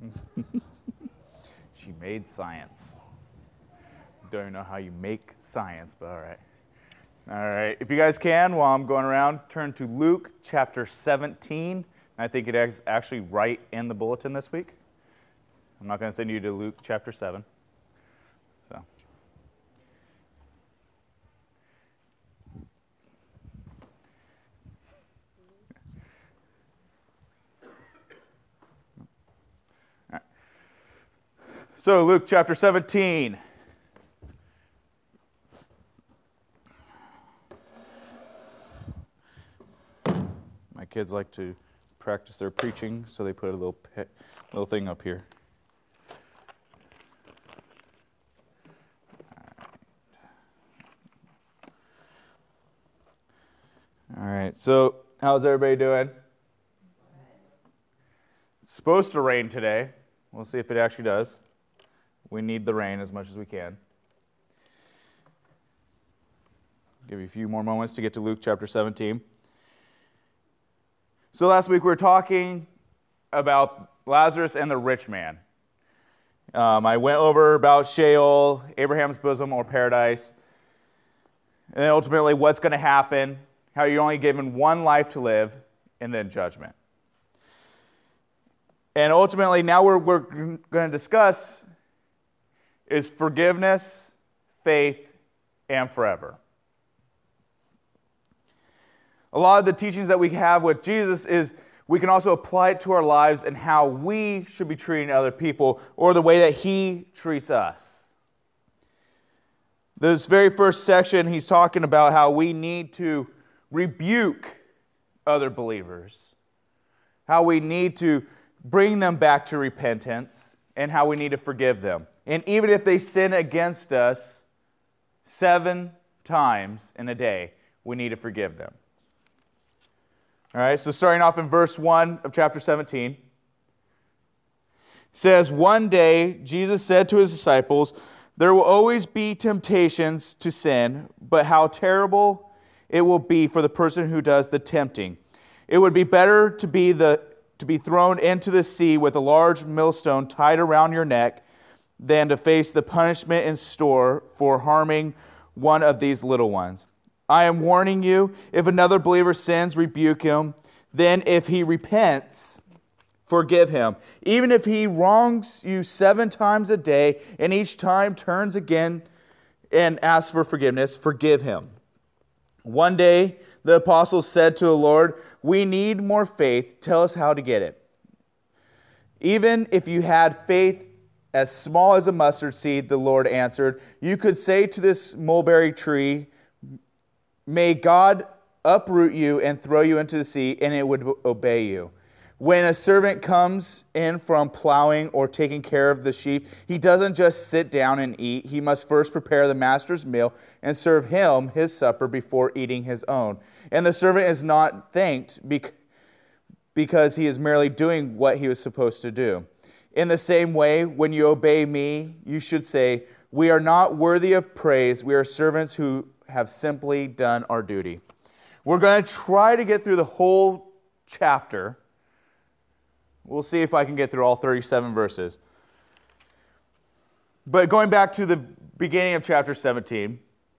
She made science. Don't even know how you make science, but all right. All right. If you guys can, while I'm going around, turn to Luke chapter 17. I think it is actually right in the bulletin this week. I'm not going to send you to Luke chapter 7. So. All right. So Luke chapter 17. My kids like to practice their preaching, so they put a little thing up here. All right, so how's everybody doing? It's supposed to rain today. We'll see if it actually does. We need the rain as much as we can. Give you a few more moments to get to Luke chapter 17. So last week we were talking about Lazarus and the rich man. I went over about Sheol, Abraham's bosom or paradise, and then ultimately what's going to happen, how you're only given one life to live, and then judgment. And ultimately now we're going to discuss is forgiveness, faith, and forever. A lot of the teachings that we have with Jesus is we can also apply it to our lives and how we should be treating other people or the way that He treats us. This very first section, he's talking about how we need to rebuke other believers, how we need to bring them back to repentance, and how we need to forgive them. And even if they sin against us 7 times in a day, we need to forgive them. All right, so starting off in verse 1 of chapter 17, it says, "One day Jesus said to His disciples, 'There will always be temptations to sin, but how terrible it will be for the person who does the tempting. It would be better to be thrown into the sea with a large millstone tied around your neck than to face the punishment in store for harming one of these little ones. I am warning you, if another believer sins, rebuke him. Then if he repents, forgive him. Even if he wrongs you 7 times a day and each time turns again and asks for forgiveness, forgive him.' One day the apostles said to the Lord, 'We need more faith. Tell us how to get it.' 'Even if you had faith as small as a mustard seed,' the Lord answered, 'you could say to this mulberry tree, may God uproot you and throw you into the sea, and it would obey you. When a servant comes in from plowing or taking care of the sheep, he doesn't just sit down and eat. He must first prepare the master's meal and serve him his supper before eating his own. And the servant is not thanked because he is merely doing what he was supposed to do. In the same way, when you obey me, you should say, we are not worthy of praise. We are servants who have simply done our duty.'" We're going to try to get through the whole chapter. We'll see if I can get through all 37 verses. But going back to the beginning of chapter 17,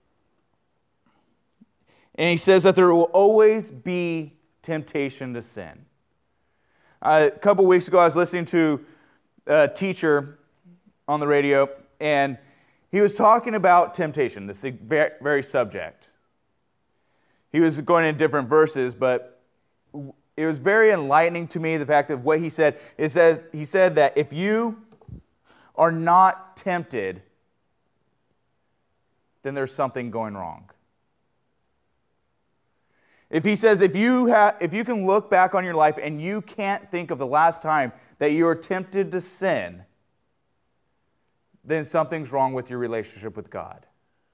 and he says that there will always be temptation to sin. A couple weeks ago, I was listening to a teacher on the radio, and he was talking about temptation, this very subject. He was going in different verses, but it was very enlightening to me, the fact of what he said. He said that if you are not tempted, then there's something going wrong. If you can look back on your life and you can't think of the last time that you were tempted to sin, then something's wrong with your relationship with God.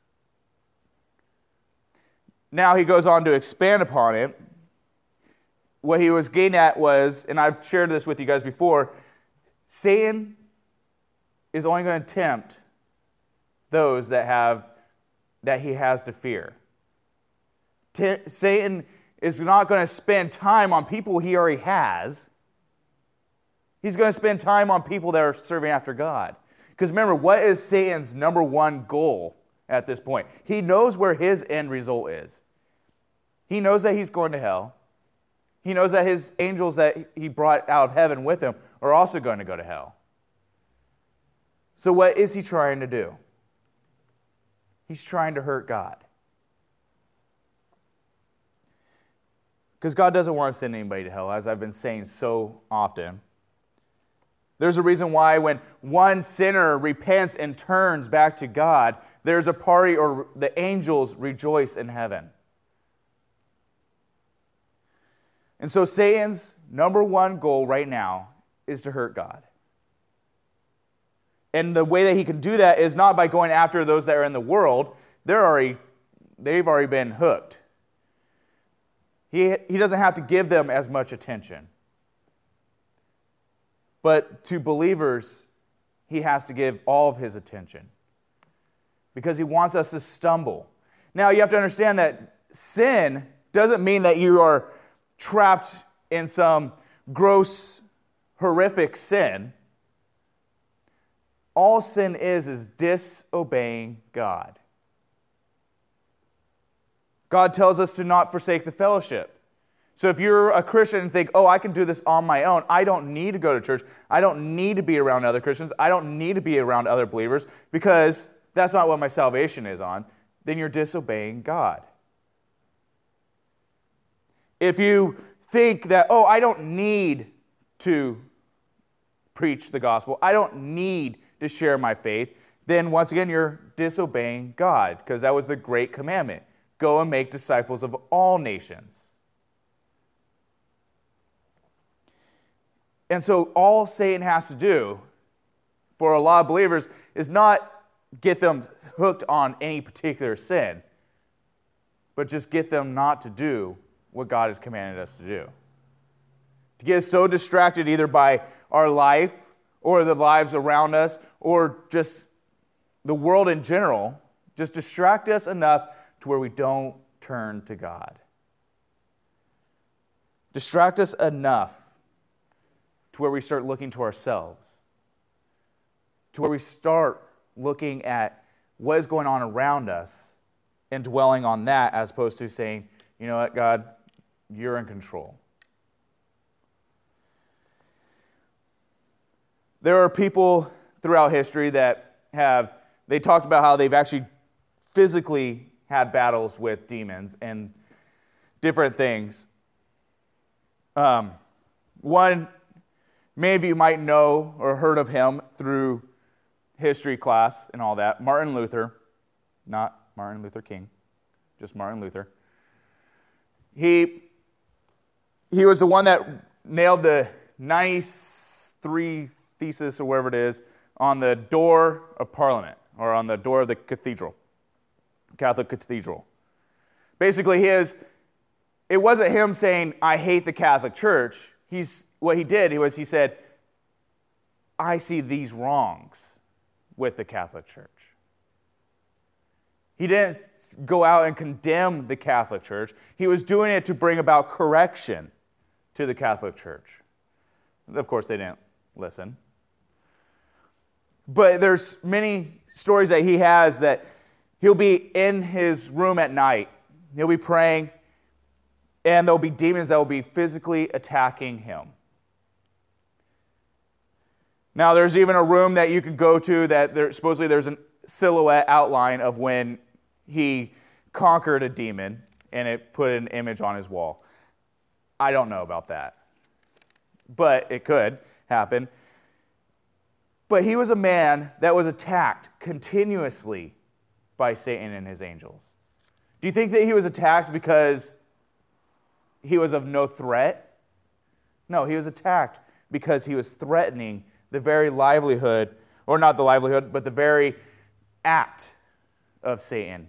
Now he goes on to expand upon it. What he was getting at was, and I've shared this with you guys before, Satan is only going to tempt those that he has to fear. Satan is not going to spend time on people he already has. He's going to spend time on people that are serving after God. Because remember, what is Satan's number one goal at this point? He knows where his end result is. He knows that he's going to hell. He knows that his angels that he brought out of heaven with him are also going to go to hell. So what is he trying to do? He's trying to hurt God. Because God doesn't want to send anybody to hell, as I've been saying so often. There's a reason why when one sinner repents and turns back to God, there's a party, or the angels rejoice in heaven. And so Satan's number one goal right now is to hurt God. And the way that he can do that is not by going after those that are in the world. They've already been hooked. He doesn't have to give them as much attention. But to believers, he has to give all of his attention. Because he wants us to stumble. Now, you have to understand that sin doesn't mean that you are trapped in some gross, horrific sin. All sin is disobeying God. God tells us to not forsake the fellowship. So if you're a Christian and think, I can do this on my own, I don't need to go to church, I don't need to be around other Christians, I don't need to be around other believers, because that's not what my salvation is on, then you're disobeying God. If you think that, I don't need to preach the gospel, I don't need to share my faith, then once again you're disobeying God, because that was the great commandment. Go and make disciples of all nations. And so all Satan has to do for a lot of believers is not get them hooked on any particular sin, but just get them not to do what God has commanded us to do. To get us so distracted either by our life or the lives around us or just the world in general, just distract us enough to where we don't turn to God. Distract us enough to where we start looking to ourselves, to where we start looking at what is going on around us and dwelling on that, as opposed to saying, you know what, God, you're in control. There are people throughout history that they talked about how they've actually physically had battles with demons and different things. One, many of you might know or heard of him through history class and all that. Martin Luther, not Martin Luther King, just Martin Luther. He was the one that nailed the 93 thesis or whatever it is on the door of Parliament, or on the door of the cathedral, Catholic cathedral. Basically, it wasn't him saying, I hate the Catholic Church. What he did was he said, I see these wrongs with the Catholic Church. He didn't go out and condemn the Catholic Church. He was doing it to bring about correction to the Catholic Church. Of course, they didn't listen. But there's many stories that he has that he'll be in his room at night. He'll be praying, and there'll be demons that will be physically attacking him. Now, there's even a room that you can go to that supposedly there's a silhouette outline of when he conquered a demon, and it put an image on his wall. I don't know about that, but it could happen. But he was a man that was attacked continuously by Satan and his angels. Do you think that he was attacked because he was of no threat? No, he was attacked because he was threatening the very livelihood, or not the livelihood, but the very act of Satan.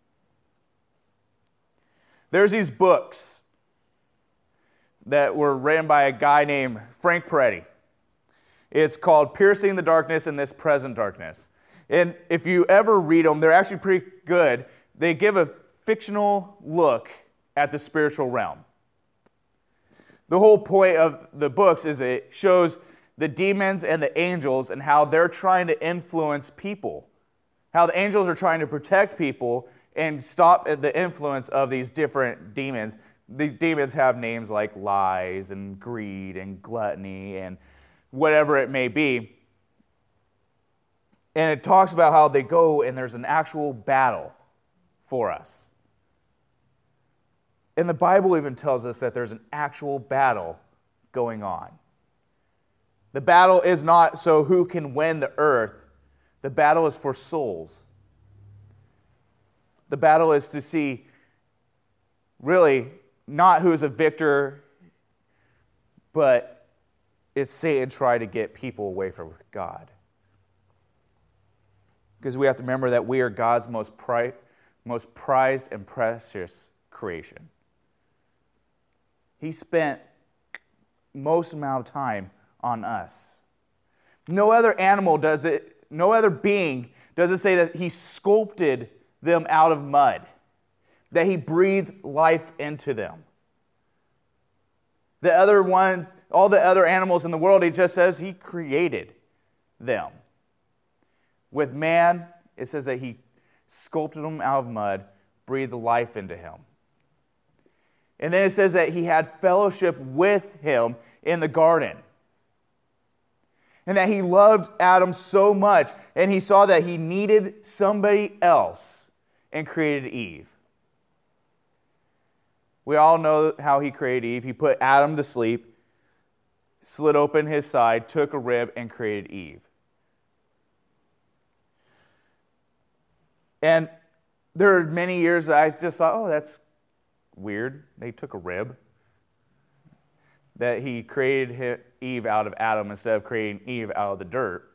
There's these books that were written by a guy named Frank Peretti. It's called Piercing the Darkness in This Present Darkness. And if you ever read them, they're actually pretty good. They give a fictional look at the spiritual realm. The whole point of the books is it shows the demons and the angels and how they're trying to influence people. How the angels are trying to protect people and stop the influence of these different demons. The demons have names like lies and greed and gluttony and whatever it may be. And it talks about how they go and there's an actual battle for us. And the Bible even tells us that there's an actual battle going on. The battle is not so who can win the earth. The battle is for souls. The battle is to see really not who is a victor, but is Satan trying to get people away from God. Because we have to remember that we are God's most prized and precious creation. He spent most amount of time on us. No other animal does it, no other being does it say that he sculpted them out of mud, that he breathed life into them. The other ones, all the other animals in the world, it just says he created them. With man, it says that he sculpted them out of mud, breathed life into him. And then it says that he had fellowship with him in the garden. And that he loved Adam so much, and he saw that he needed somebody else, and created Eve. We all know how he created Eve. He put Adam to sleep, slit open his side, took a rib, and created Eve. And there are many years that I just thought, oh, that's weird. They took a rib. That he created Eve out of Adam instead of creating Eve out of the dirt.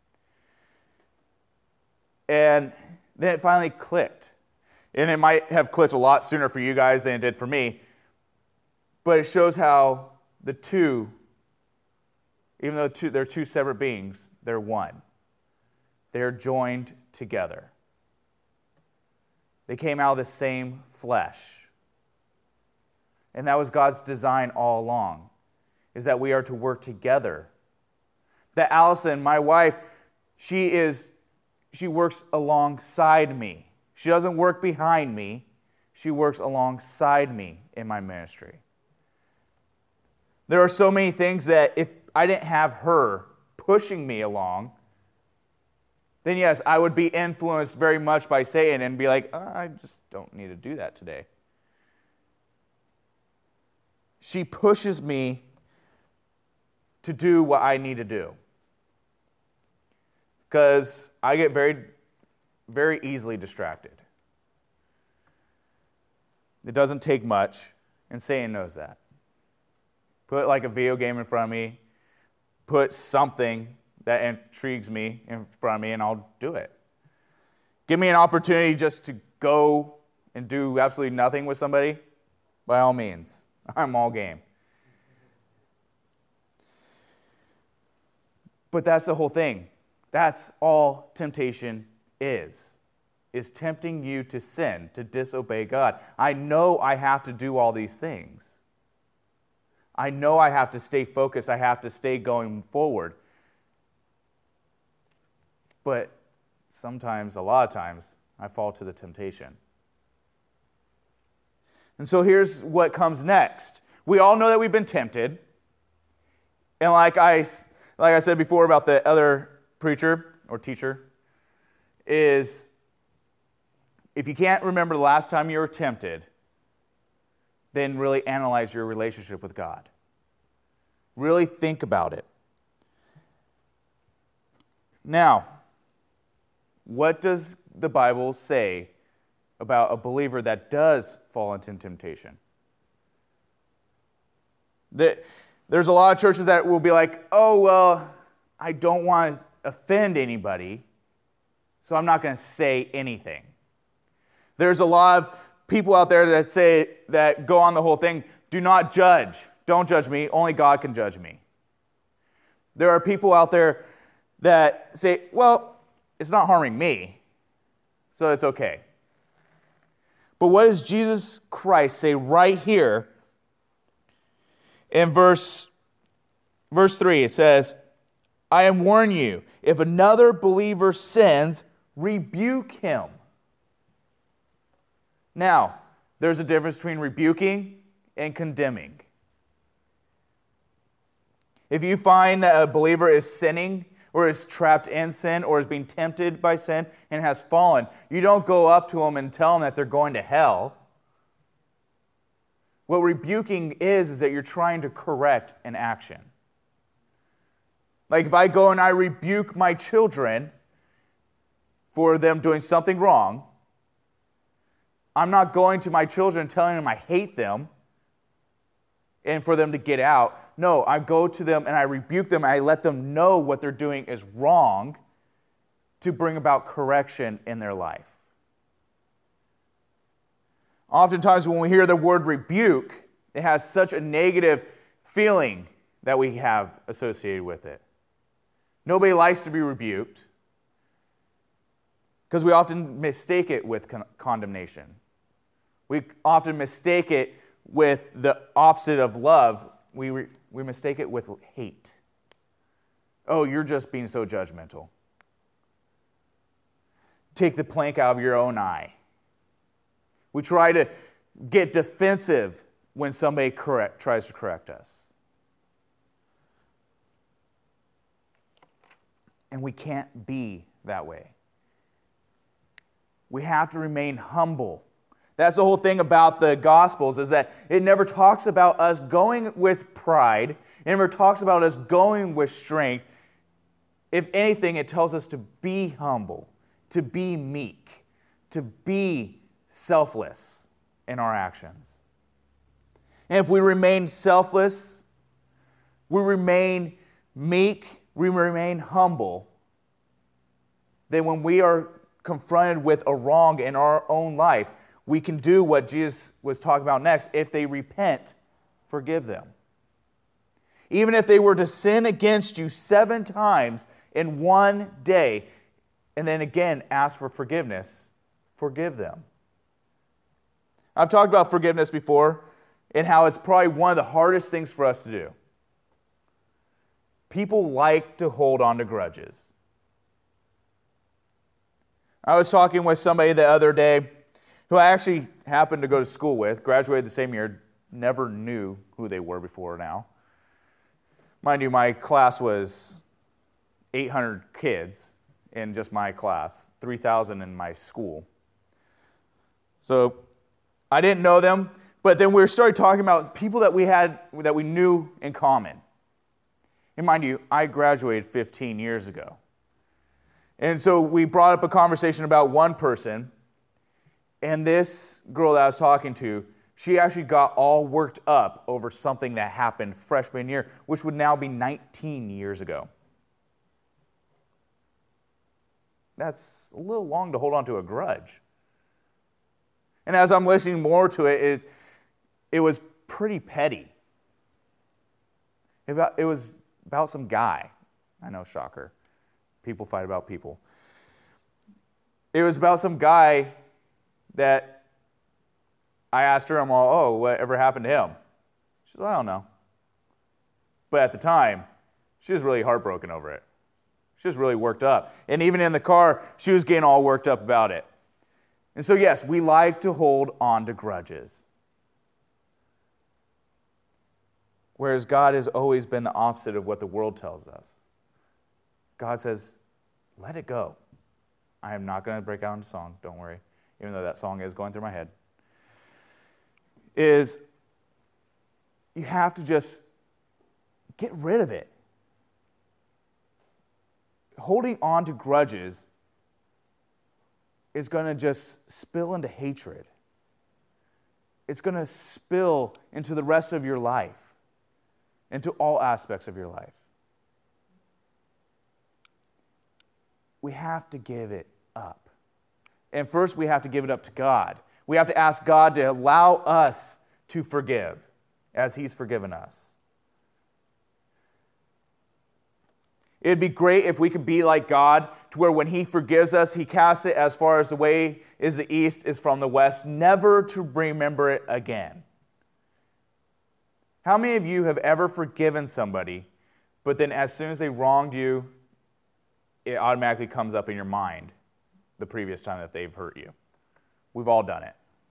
And then it finally clicked. And it might have clicked a lot sooner for you guys than it did for me. But it shows how the two, even though they're two separate beings, they're one. They're joined together. They came out of the same flesh. And that was God's design all along, is that we are to work together. That Allison, my wife, she works alongside me. She doesn't work behind me. She works alongside me in my ministry. There are so many things that if I didn't have her pushing me along, then yes, I would be influenced very much by Satan and be like, I just don't need to do that today. She pushes me to do what I need to do. Because I get very, very easily distracted. It doesn't take much, and Satan knows that. Put like a video game in front of me, put something that intrigues me in front of me, and I'll do it. Give me an opportunity just to go and do absolutely nothing with somebody, by all means. I'm all game. But that's the whole thing. That's all temptation is tempting you to sin, to disobey God. I know I have to do all these things. I know I have to stay focused. I have to stay going forward. But sometimes, a lot of times, I fall to the temptation. And so here's what comes next. We all know that we've been tempted. And like I said before about the other preacher or teacher, is if you can't remember the last time you were tempted, then really analyze your relationship with God. Really think about it. Now, what does the Bible say about a believer that does fall into temptation? There's a lot of churches that will be like, oh, well, I don't want to offend anybody, so I'm not going to say anything. There's a lot of people out there that say, that go on the whole thing, do not judge. Don't judge me. Only God can judge me. There are people out there that say, well, it's not harming me, so it's okay. But what does Jesus Christ say right here in verse 3? It says, I am warning you, if another believer sins, rebuke him. Now, there's a difference between rebuking and condemning. If you find that a believer is sinning, or is trapped in sin, or is being tempted by sin and has fallen, you don't go up to them and tell them that they're going to hell. What rebuking is that you're trying to correct an action. Like if I go and I rebuke my children for them doing something wrong, I'm not going to my children and telling them I hate them and for them to get out. No, I go to them and I rebuke them and I let them know what they're doing is wrong to bring about correction in their life. Oftentimes when we hear the word rebuke, it has such a negative feeling that we have associated with it. Nobody likes to be rebuked because we often mistake it with condemnation. We often mistake it with the opposite of love. We mistake it with hate. Oh, you're just being so judgmental. Take the plank out of your own eye. We try to get defensive when somebody tries to correct us. And we can't be that way. We have to remain humble. That's the whole thing about the Gospels, is that it never talks about us going with pride. It never talks about us going with strength. If anything, it tells us to be humble, to be meek, to be selfless in our actions. And if we remain selfless, we remain meek, we remain humble, then when we are confronted with a wrong in our own life, we can do what Jesus was talking about next. If they repent, forgive them. Even if they were to sin against you 7 times in one day, and then again ask for forgiveness, forgive them. I've talked about forgiveness before and how it's probably one of the hardest things for us to do. People like to hold on to grudges. I was talking with somebody the other day who I actually happened to go to school with, graduated the same year, never knew who they were before now. Mind you, my class was 800 kids in just my class, 3,000 in my school. So I didn't know them, but then we started talking about people that we knew in common. And mind you, I graduated 15 years ago. And so we brought up a conversation about one person, and this girl that I was talking to, she actually got all worked up over something that happened freshman year, which would now be 19 years ago. That's a little long to hold on to a grudge. And as I'm listening more to it, it was pretty petty. It was about some guy. I know, shocker. People fight about people. It was about some guy that I asked her, I'm all, oh, whatever happened to him? She's like, I don't know. But at the time, she was really heartbroken over it. She was really worked up. And even in the car, she was getting all worked up about it. And so, yes, we like to hold on to grudges. Whereas God has always been the opposite of what the world tells us. God says, let it go. I am not going to break out into song, don't worry, even though that song is going through my head. Is you have to just get rid of it. Holding on to grudges is going to just spill into hatred. It's going to spill into the rest of your life, into all aspects of your life. We have to give it up. And first, we have to give it up to God. We have to ask God to allow us to forgive as He's forgiven us. It'd be great if we could be like God, to where when He forgives us, He casts it as far as the way is the east is from the west, never to remember it again. How many of you have ever forgiven somebody, But then as soon as they wronged you, it automatically comes up in your mind the previous time that they've hurt you. We've all done it.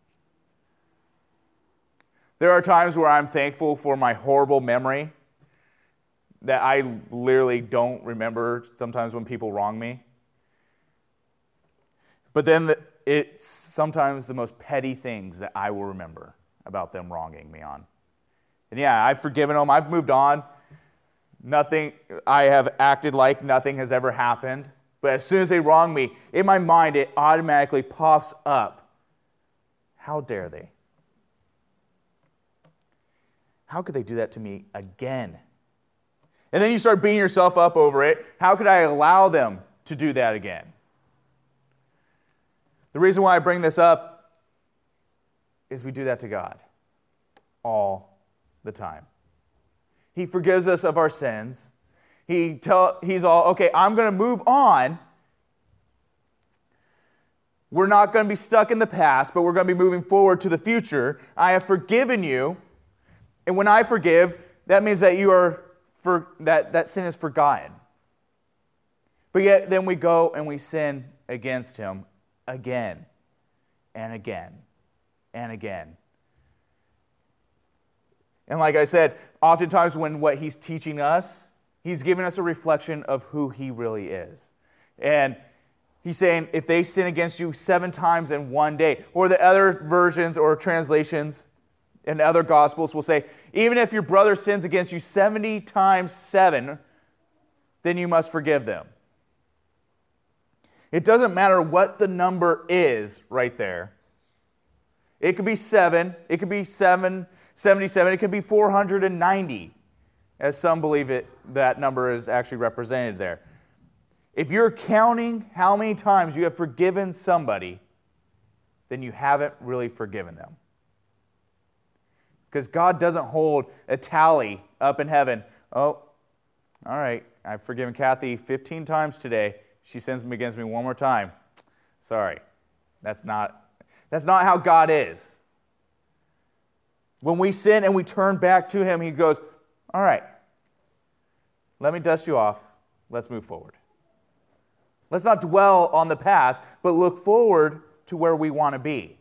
There are times where I'm thankful for my horrible memory that I literally don't remember sometimes when people wrong me. But then it's sometimes the most petty things that I will remember about them wronging me on. And yeah, I've forgiven them. I've moved on. I have acted like nothing has ever happened. But as soon as they wrong me, in my mind, it automatically pops up. How dare they? How could they do that to me again? And then you start beating yourself up over it. How could I allow them to do that again? The reason why I bring this up is we do that to God all the time. He forgives us of our sins. He's all, okay, I'm going to move on. We're not going to be stuck in the past, but we're going to be moving forward to the future. I have forgiven you. And when I forgive, that means that that sin is forgotten. But yet then we go and we sin against him again and again and again. And like I said, oftentimes when what he's teaching us, he's giving us a reflection of who he really is. And he's saying, if they sin against you 7 times in one day, or the other versions or translations in other gospels will say, even if your brother sins against you 70 times 7, then you must forgive them. It doesn't matter what the number is right there. It could be 7, it could be 77, it could be 490, as some believe that number is actually represented there. If you're counting how many times you have forgiven somebody, then you haven't really forgiven them. Because God doesn't hold a tally up in heaven. Oh, all right, I've forgiven Kathy 15 times today. She sins against me one more time. Sorry. That's not how God is. When we sin and we turn back to him, he goes, all right, let me dust you off. Let's move forward. Let's not dwell on the past, but look forward to where we want to be.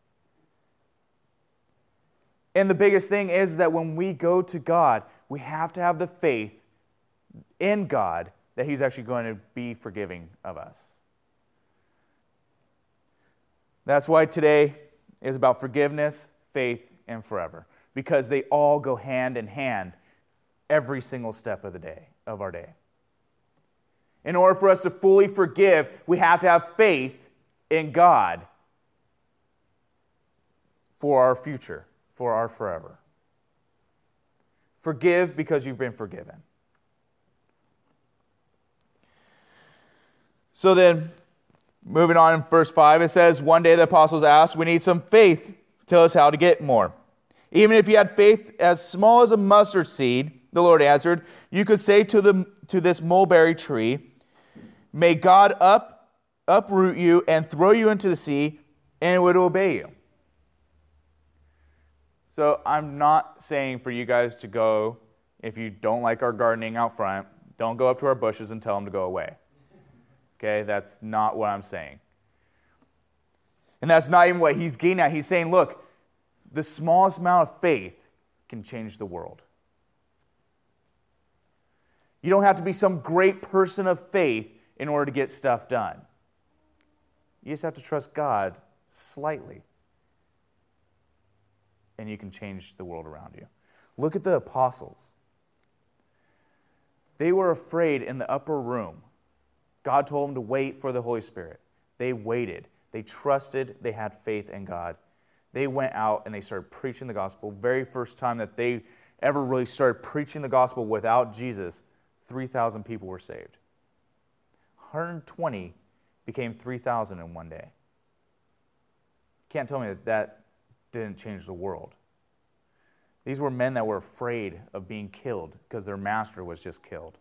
And the biggest thing is that when we go to God, we have to have the faith in God that he's actually going to be forgiving of us. That's why today is about forgiveness, faith, and forever. Because they all go hand in hand every single step of our day. In order for us to fully forgive, we have to have faith in God for our future, for our forever. Forgive because you've been forgiven. So then, moving on in verse 5, it says, one day the apostles asked, we need some faith. Tell us how to get more. Even if you had faith as small as a mustard seed, the Lord answered, you could say to this mulberry tree, may God uproot you and throw you into the sea, and it would obey you. So I'm not saying for you guys to go, if you don't like our gardening out front, don't go up to our bushes and tell them to go away. Okay, that's not what I'm saying. And that's not even what he's getting at. He's saying, look, the smallest amount of faith can change the world. You don't have to be some great person of faith in order to get stuff done. You just have to trust God slightly. And you can change the world around you. Look at the apostles. They were afraid in the upper room. God told them to wait for the Holy Spirit. They waited. They trusted. They had faith in God. They went out and they started preaching the gospel. Very first time that they ever really started preaching the gospel without Jesus, 3,000 people were saved. 120 became 3,000 in one day. Can't tell me that didn't change the world. These were men that were afraid of being killed because their master was just killed.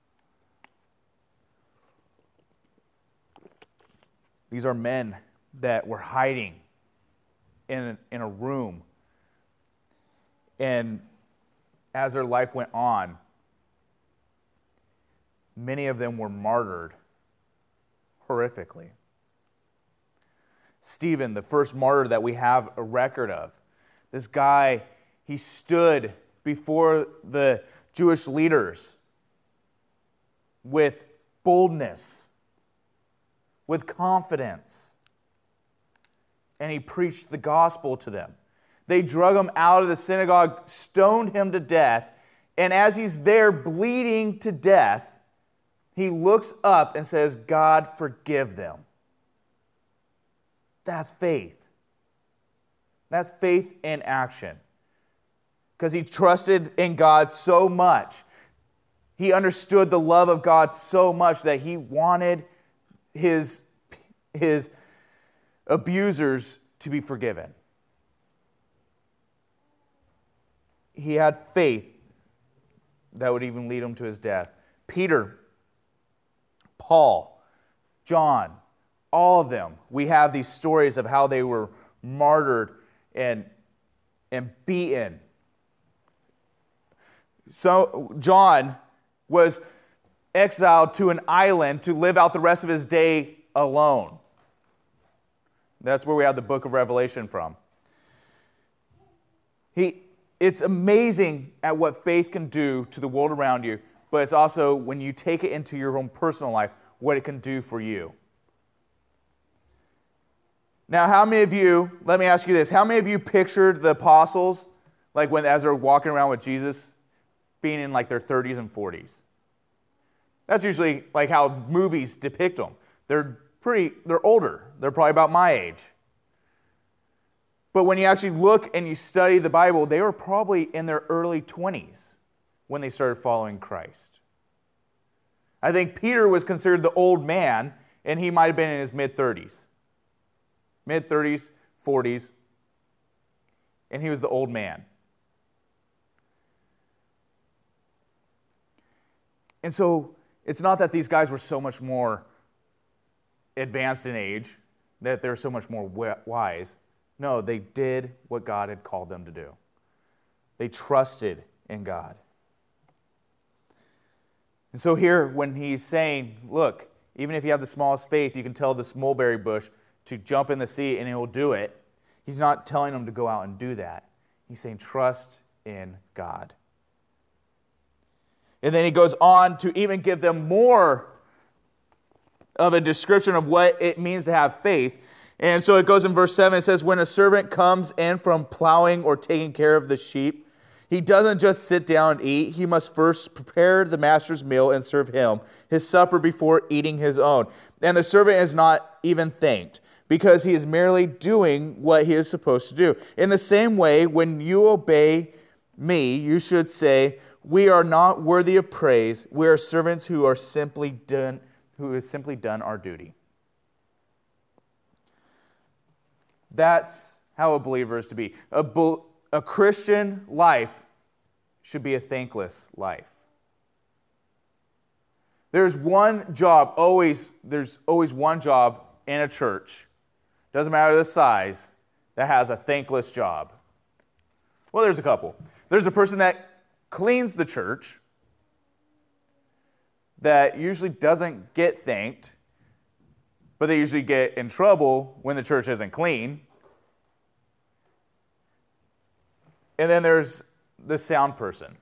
These are men that were hiding in a room. And as their life went on, many of them were martyred horrifically. Stephen, the first martyr that we have a record of, this guy, he stood before the Jewish leaders with boldness, with confidence, and he preached the gospel to them. They drug him out of the synagogue, stoned him to death, and as he's there bleeding to death, he looks up and says, "God, forgive them." That's faith. That's faith in action. Because he trusted in God so much. He understood the love of God so much that he wanted his abusers to be forgiven. He had faith that would even lead him to his death. Peter, Paul, John, all of them, we have these stories of how they were martyred and beaten. So John was exiled to an island to live out the rest of his day alone. That's where we have the book of Revelation from. It's amazing at what faith can do to the world around you, but it's also, when you take it into your own personal life, what it can do for you. Now, how many of you, let me ask you this, how many of you pictured the apostles, like as they're walking around with Jesus, being in like their 30s and 40s? That's usually like how movies depict them. They're older. They're probably about my age. But when you actually look and you study the Bible, they were probably in their early 20s when they started following Christ. I think Peter was considered the old man, and he might have been in his mid-30s. Mid-30s, 40s, and he was the old man. And so it's not that these guys were so much more advanced in age, that they're so much more wise. No, they did what God had called them to do. They trusted in God. And so here, when he's saying, look, even if you have the smallest faith, you can tell this mulberry bush to jump in the sea and it will do it. He's not telling them to go out and do that. He's saying trust in God. And then he goes on to even give them more of a description of what it means to have faith. And so it goes in verse 7, it says, when a servant comes in from plowing or taking care of the sheep, he doesn't just sit down and eat. He must first prepare the master's meal and serve him his supper before eating his own. And the servant is not even thanked, because he is merely doing what he is supposed to do. In the same way, when you obey me, you should say, we are not worthy of praise. We are servants who have simply done our duty. That's how a believer is to be. A Christian life should be a thankless life. There's one job, there's always one job in a church, doesn't matter the size, that has a thankless job. Well, there's a couple. There's a person that cleans the church that usually doesn't get thanked, but they usually get in trouble when the church isn't clean. And then there's the sound person.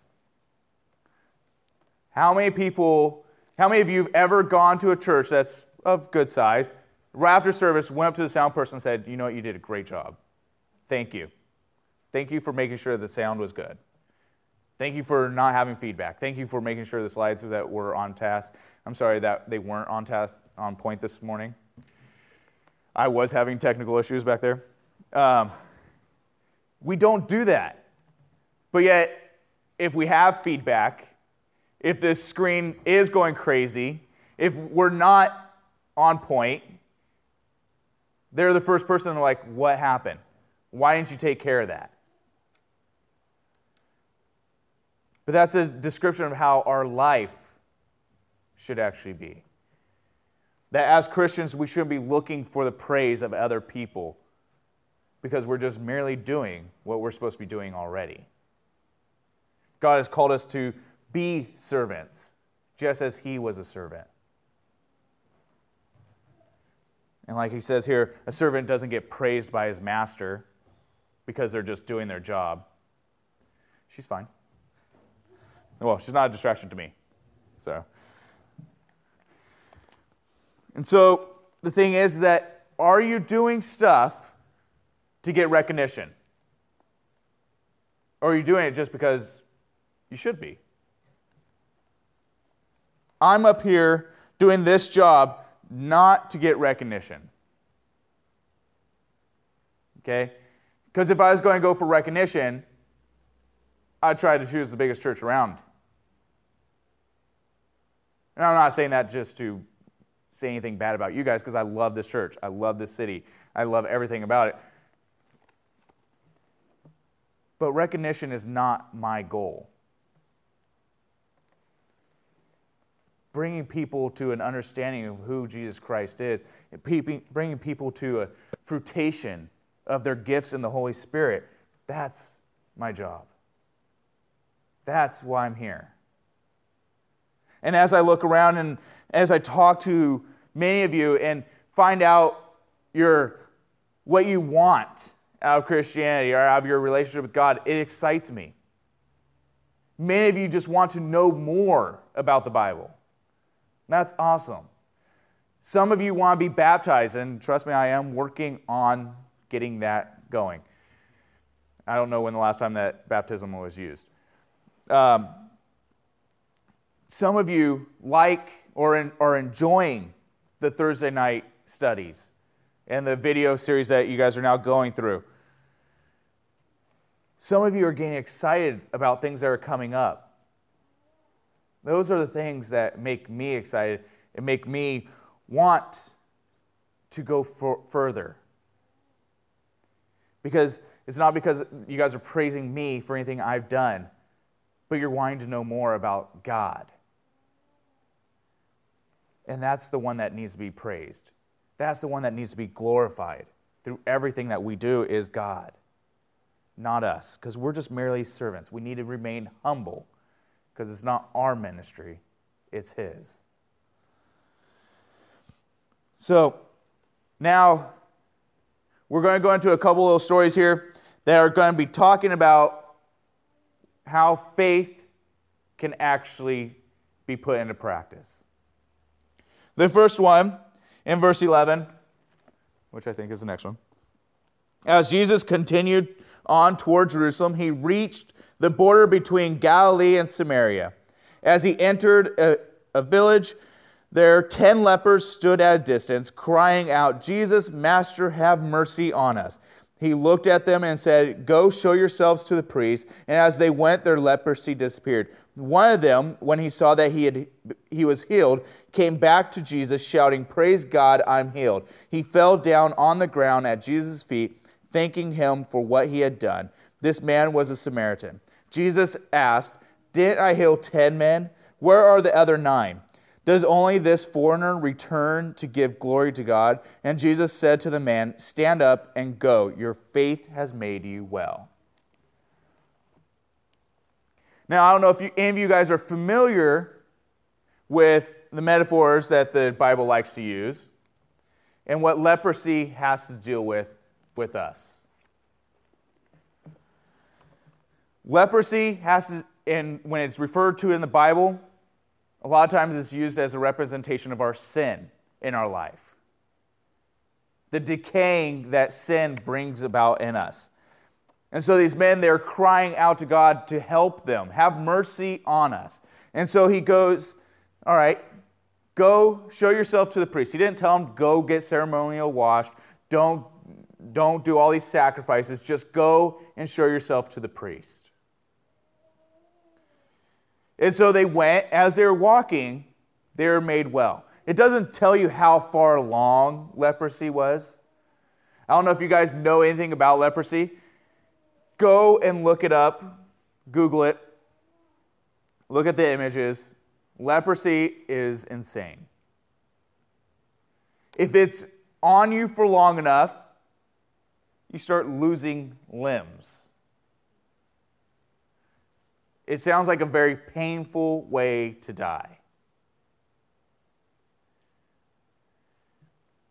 How many of you have ever gone to a church that's of good size, right after service, went up to the sound person and said, you know what, you did a great job. Thank you. Thank you for making sure the sound was good. Thank you for not having feedback. Thank you for making sure the slides that were on task. I'm sorry that they weren't on point this morning. I was having technical issues back there. We don't do that. But yet, if we have feedback, if this screen is going crazy, if we're not on point, they're the first person to like, what happened? Why didn't you take care of that? But that's a description of how our life should actually be. That as Christians, we shouldn't be looking for the praise of other people because we're just merely doing what we're supposed to be doing already. God has called us to be servants. just as he was a servant. And like he says here, a servant doesn't get praised by his master because they're just doing their job. She's fine. Well, she's not a distraction to me. And so the thing is that, are you doing stuff to get recognition? Or are you doing it just because you should be? I'm up here doing this job not to get recognition. Okay? Because if I was going to go for recognition, I'd try to choose the biggest church around. And I'm not saying that just to say anything bad about you guys, because I love this church. I love this city. I love everything about it. But recognition is not my goal. Bringing people to an understanding of who Jesus Christ is, bringing people to a fruition of their gifts in the Holy Spirit, that's my job. That's why I'm here. And as I look around and as I talk to many of you and find out what you want out of Christianity or out of your relationship with God, it excites me. Many of you just want to know more about the Bible. That's awesome. Some of you want to be baptized, and trust me, I am working on getting that going. I don't know when the last time that baptism was used. Some of you like or are enjoying the Thursday night studies and the video series that you guys are now going through. Some of you are getting excited about things that are coming up. Those are the things that make me excited and make me want to go further. Because it's not because you guys are praising me for anything I've done, but you're wanting to know more about God. And that's the one that needs to be praised. That's the one that needs to be glorified through everything that we do is God, not us, because we're just merely servants. We need to remain humble because it's not our ministry, it's His. So now we're going to go into a couple little stories here that are going to be talking about how faith can actually be put into practice. The first one, in verse 11, which I think is the next one. As Jesus continued on toward Jerusalem, he reached the border between Galilee and Samaria. As he entered a village, there 10 lepers stood at a distance, crying out, "Jesus, Master, have mercy on us." He looked at them and said, "Go show yourselves to the priest." And as they went, their leprosy disappeared. One of them, when he saw that he was healed, came back to Jesus, shouting, "Praise God, I'm healed." He fell down on the ground at Jesus' feet, thanking him for what he had done. This man was a Samaritan. Jesus asked, "Didn't I heal 10 men? Where are the other 9? Does only this foreigner return to give glory to God?" And Jesus said to the man, "Stand up and go. Your faith has made you well." Now, I don't know if any of you guys are familiar with the metaphors that the Bible likes to use and what leprosy has to deal with us. Leprosy has to, and when it's referred to in the Bible, a lot of times it's used as a representation of our sin in our life. The decaying that sin brings about in us. And so these men, they're crying out to God to help them. Have mercy on us. And so he goes, all right, go show yourself to the priest. He didn't tell them, go get ceremonial washed. Don't do all these sacrifices. Just go and show yourself to the priest. And so they went. As they were walking, they were made well. It doesn't tell you how far along leprosy was. I don't know if you guys know anything about leprosy. Go and look it up. Google it. Look at the images. Leprosy is insane. If it's on you for long enough, you start losing limbs. It sounds like a very painful way to die.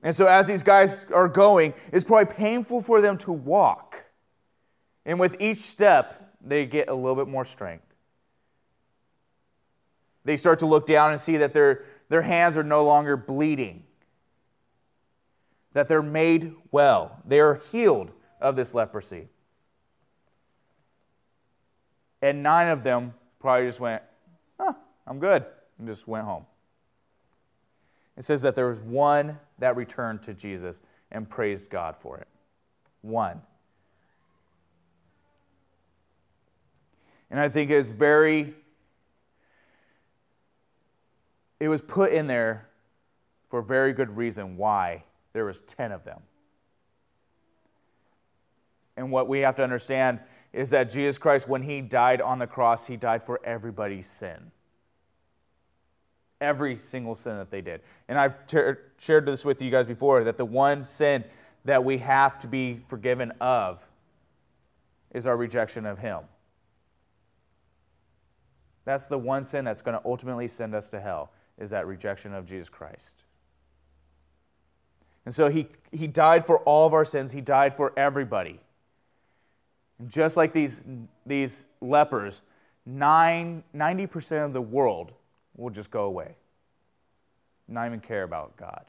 And so as these guys are going, it's probably painful for them to walk. And with each step, they get a little bit more strength. They start to look down and see that their hands are no longer bleeding, that they're made well. They are healed of this leprosy. And 9 of them probably just went, I'm good, and just went home. It says that there was 1 that returned to Jesus and praised God for it. 1. And I think it was put in there for a very good reason why there was 10 of them. And what we have to understand is that Jesus Christ, when He died on the cross, He died for everybody's sin. Every single sin that they did. And I've shared this with you guys before, that the one sin that we have to be forgiven of is our rejection of Him. That's the one sin that's going to ultimately send us to hell, is that rejection of Jesus Christ. And so He died for all of our sins. He died for everybody. And just like these lepers, 90% of the world will just go away. Not even care about God.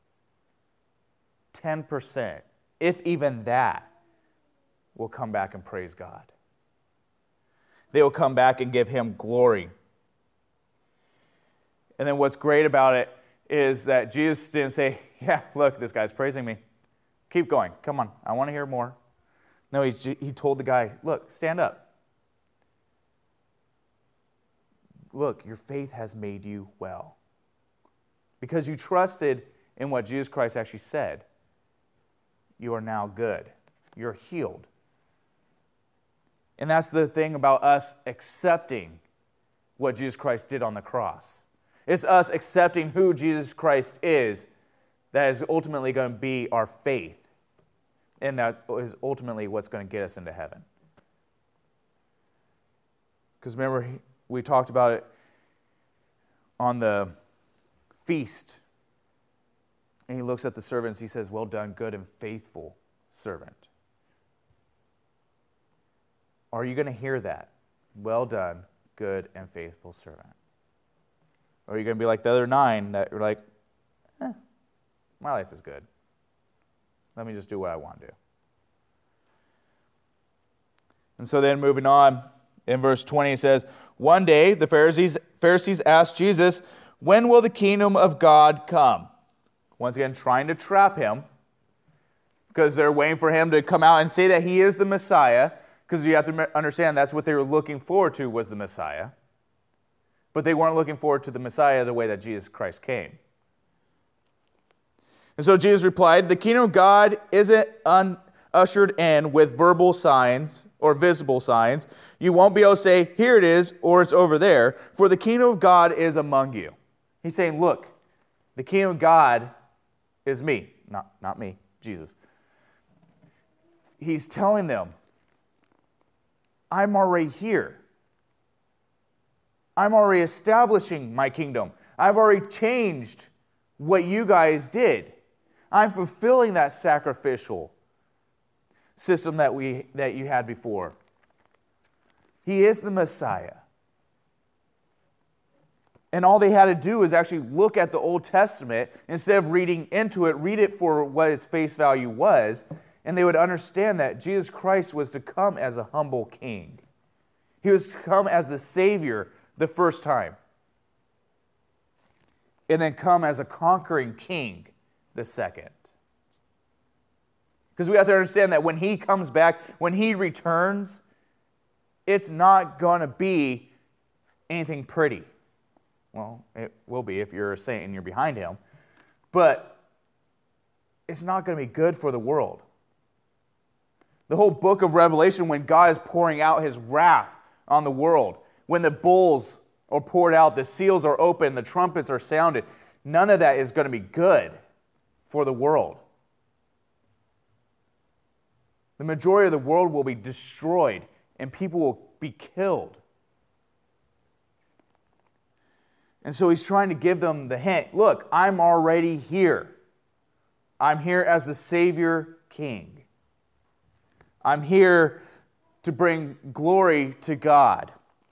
10%, if even that, will come back and praise God. They will come back and give Him glory. And then what's great about it is that Jesus didn't say, yeah, look, this guy's praising me. Keep going. Come on, I want to hear more. No, he told the guy, look, stand up. Look, your faith has made you well. Because you trusted in what Jesus Christ actually said, you are now good. You're healed. And that's the thing about us accepting what Jesus Christ did on the cross. It's us accepting who Jesus Christ is that is ultimately going to be our faith. And that is ultimately what's going to get us into heaven. Because remember, we talked about it on the feast. And He looks at the servants, He says, well done, good and faithful servant. Are you going to hear that? Well done, good and faithful servant. Or are you going to be like the other 9 that you're like, my life is good. Let me just do what I want to do. And so then moving on, in verse 20 it says, one day the Pharisees asked Jesus, when will the kingdom of God come? Once again, trying to trap Him, because they're waiting for Him to come out and say that He is the Messiah, because you have to understand that's what they were looking forward to, was the Messiah. But they weren't looking forward to the Messiah the way that Jesus Christ came. And so Jesus replied, the kingdom of God isn't ushered in with verbal signs or visible signs. You won't be able to say, here it is, or it's over there, for the kingdom of God is among you. He's saying, look, the kingdom of God is me. Not me, Jesus. He's telling them, I'm already here. I'm already establishing my kingdom. I've already changed what you guys did. I'm fulfilling that sacrificial system that you had before. He is the Messiah. And all they had to do is actually look at the Old Testament, instead of reading into it, read it for what its face value was, and they would understand that Jesus Christ was to come as a humble king. He was to come as the Savior the first time, and then come as a conquering king the second. Because we have to understand that when He comes back, when He returns, it's not going to be anything pretty. Well, it will be if you're a saint and you're behind Him. But it's not going to be good for the world. The whole book of Revelation, when God is pouring out His wrath on the world, when the bowls are poured out, the seals are open, the trumpets are sounded, none of that is going to be good for the world. The majority of the world will be destroyed and people will be killed. And so He's trying to give them the hint. Look, I'm already here. I'm here as the Savior King. I'm here to bring glory to God.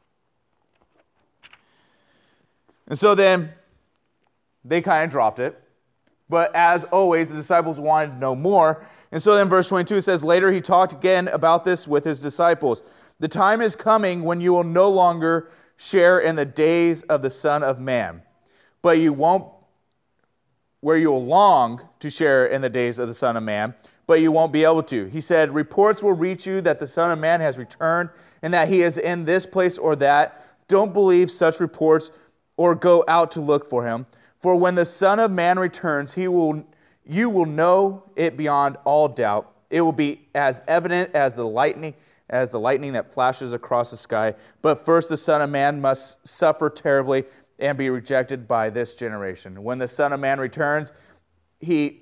And so then they kind of dropped it. But as always, the disciples wanted to know more. And so then verse 22 it says, later he talked again about this with his disciples. The time is coming when you will no longer share in the days of the Son of Man, but you won't, where you will long to share in the days of the Son of Man, but you won't be able to. He said, reports will reach you that the Son of Man has returned and that he is in this place or that. Don't believe such reports or go out to look for him. For when the Son of Man returns, you will know it beyond all doubt. It will be as evident as the lightning that flashes across the sky. But first the Son of Man must suffer terribly and be rejected by this generation. When the Son of Man returns, the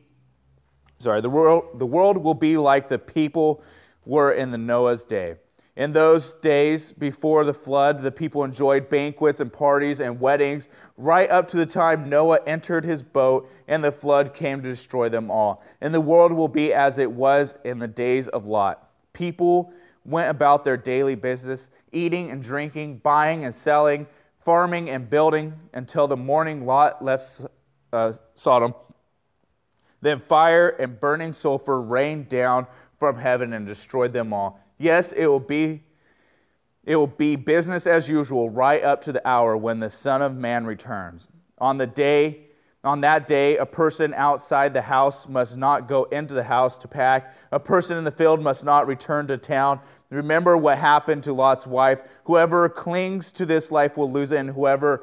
world will be like the people were in the Noah's day. In those days before the flood, the people enjoyed banquets and parties and weddings right up to the time Noah entered his boat and the flood came to destroy them all. And the world will be as it was in the days of Lot. People went about their daily business, eating and drinking, buying and selling, farming and building, until the morning Lot left Sodom. Then fire and burning sulfur rained down from heaven and destroyed them all. Yes, it will be business as usual right up to the hour when the Son of Man returns. On that day, a person outside the house must not go into the house to pack. A person in the field must not return to town. Remember what happened to Lot's wife. Whoever clings to this life will lose it, and whoever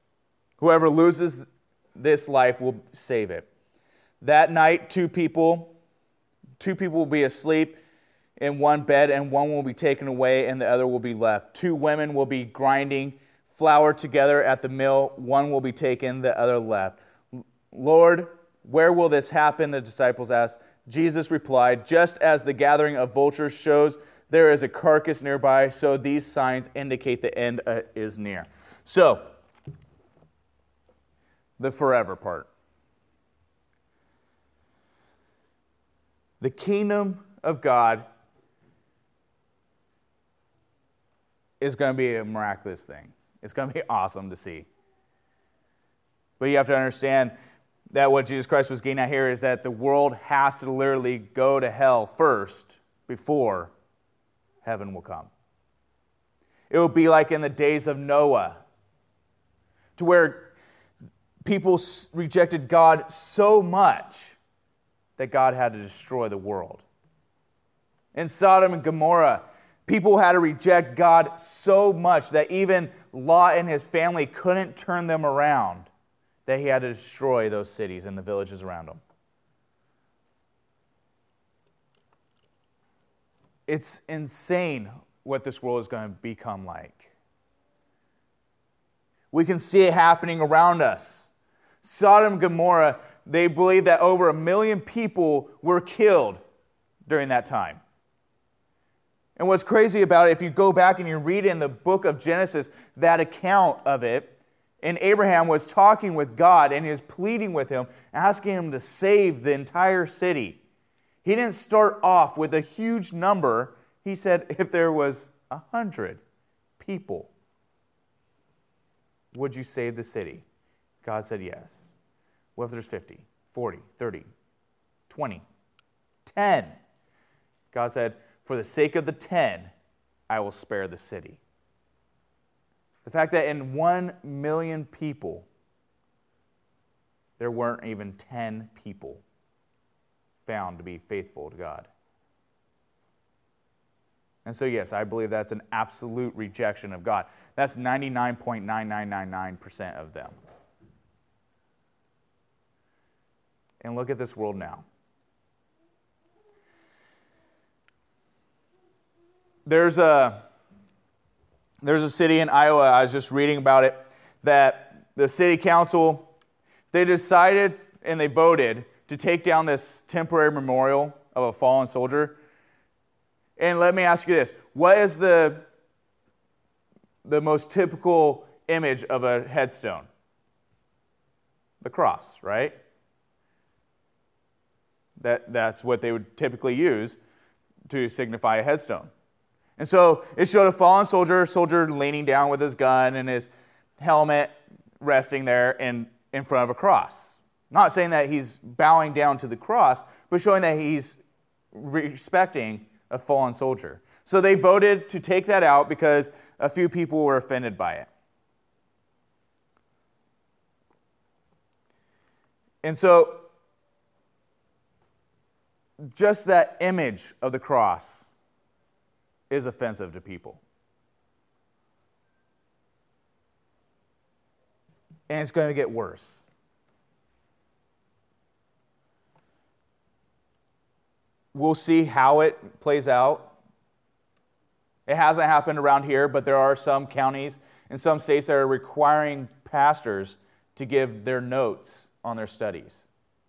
loses this life will save it. That night, two people will be asleep in one bed, and one will be taken away, and the other will be left. Two women will be grinding flour together at the mill. One will be taken, the other left. Lord, where will this happen? The disciples asked. Jesus replied, just as the gathering of vultures shows there is a carcass nearby, so these signs indicate the end is near. So, the forever part. The kingdom of God is going to be a miraculous thing. It's going to be awesome to see. But you have to understand that what Jesus Christ was getting at here is that the world has to literally go to hell first before heaven will come. It will be like in the days of Noah, to where people rejected God so much that God had to destroy the world. In Sodom and Gomorrah, people had to reject God so much that even Lot and his family couldn't turn them around, that he had to destroy those cities and the villages around them. It's insane what this world is going to become like. We can see it happening around us. Sodom and Gomorrah, they believe that over 1 million people were killed during that time. And what's crazy about it, if you go back and you read in the book of Genesis, that account of it, and Abraham was talking with God and he was pleading with him, asking him to save the entire city. He didn't start off with a huge number. He said, if there was 100 people, would you save the city? God said yes. What if there's 50, 40, 30, 20, 10? God said, for the sake of the 10, I will spare the city. The fact that in 1 million people, there weren't even 10 people found to be faithful to God. And so, yes, I believe that's an absolute rejection of God. That's 99.9999% of them. And look at this world now. There's a city in Iowa, I was just reading about it, that the city council, they decided and they voted to take down this temporary memorial of a fallen soldier. And let me ask you this. What is the most typical image of a headstone? The cross, right? That's what they would typically use to signify a headstone. And so it showed a fallen soldier leaning down with his gun and his helmet resting there in front of a cross. Not saying that he's bowing down to the cross, but showing that he's respecting a fallen soldier. So they voted to take that out because a few people were offended by it. And so just that image of the cross is offensive to people. And it's going to get worse. We'll see how it plays out. It hasn't happened around here, but there are some counties and some states that are requiring pastors to give their notes on their studies.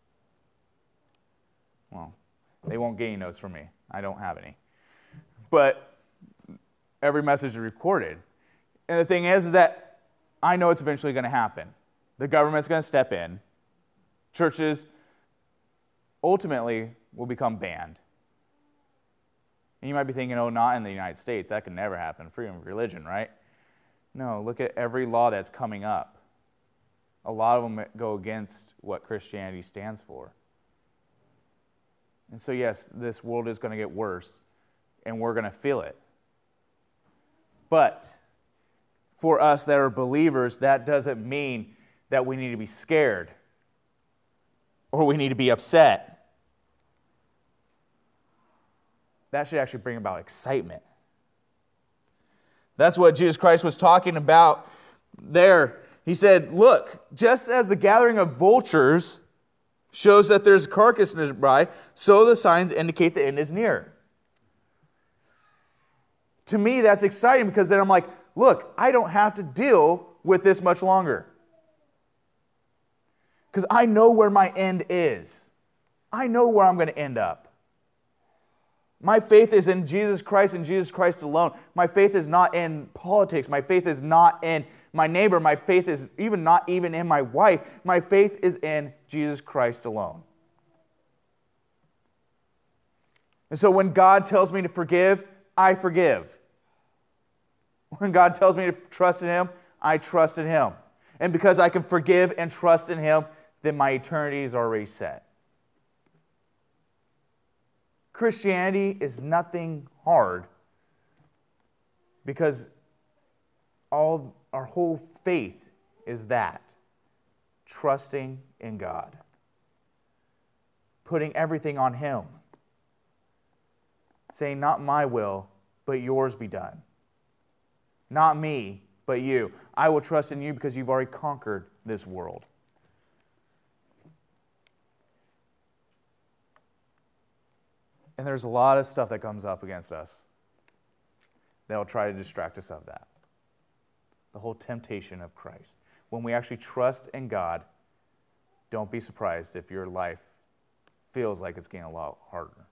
Well, they won't get any notes from me. I don't have any. But every message is recorded. And the thing is that I know it's eventually going to happen. The government's going to step in. Churches ultimately will become banned. And you might be thinking, oh, not in the United States. That could never happen. Freedom of religion, right? No, look at every law that's coming up. A lot of them go against what Christianity stands for. And so, yes, this world is going to get worse, and we're going to feel it. But for us that are believers, that doesn't mean that we need to be scared or we need to be upset. That should actually bring about excitement. That's what Jesus Christ was talking about there. He said, look, just as the gathering of vultures shows that there's a carcass nearby, so the signs indicate the end is near. To me, that's exciting because then I'm like, look, I don't have to deal with this much longer. Because I know where my end is. I know where I'm going to end up. My faith is in Jesus Christ and Jesus Christ alone. My faith is not in politics. My faith is not in my neighbor. My faith is not even in my wife. My faith is in Jesus Christ alone. And so when God tells me to forgive, I forgive. When God tells me to trust in Him, I trust in Him. And because I can forgive and trust in Him, then my eternity is already set. Christianity is nothing hard because our whole faith is that. Trusting in God. Putting everything on Him. Saying, not my will, but yours be done. Not me, but you. I will trust in you because you've already conquered this world. And there's a lot of stuff that comes up against us that'll try to distract us of that. The whole temptation of Christ. When we actually trust in God, don't be surprised if your life feels like it's getting a lot harder.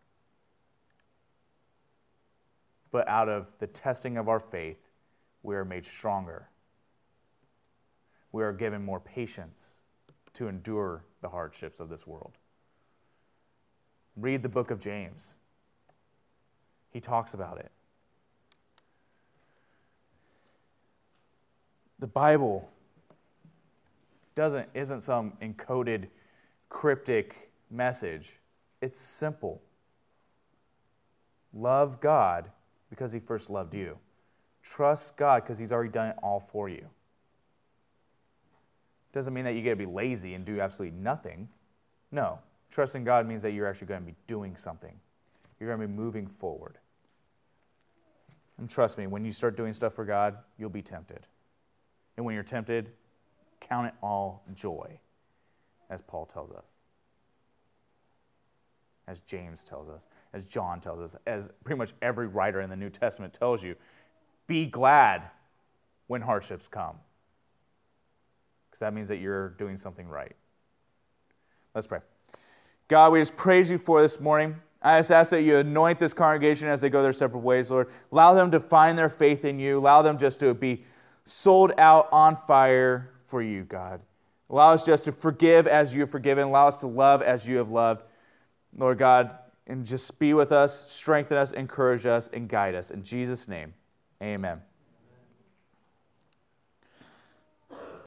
But out of the testing of our faith, we are made stronger. We are given more patience to endure the hardships of this world. Read the book of James. He talks about it. The Bible isn't some encoded, cryptic message. It's simple. Love God because He first loved you. Trust God because He's already done it all for you. Doesn't mean that you get to be lazy and do absolutely nothing. No. Trusting God means that you're actually going to be doing something. You're going to be moving forward. And trust me, when you start doing stuff for God, you'll be tempted. And when you're tempted, count it all joy, as Paul tells us. As James tells us, as John tells us, as pretty much every writer in the New Testament tells you, be glad when hardships come. Because that means that you're doing something right. Let's pray. God, we just praise you for this morning. I just ask that you anoint this congregation as they go their separate ways, Lord. Allow them to find their faith in you. Allow them just to be sold out on fire for you, God. Allow us just to forgive as you have forgiven. Allow us to love as you have loved. Lord God, and just be with us, strengthen us, encourage us, and guide us. In Jesus' name, amen.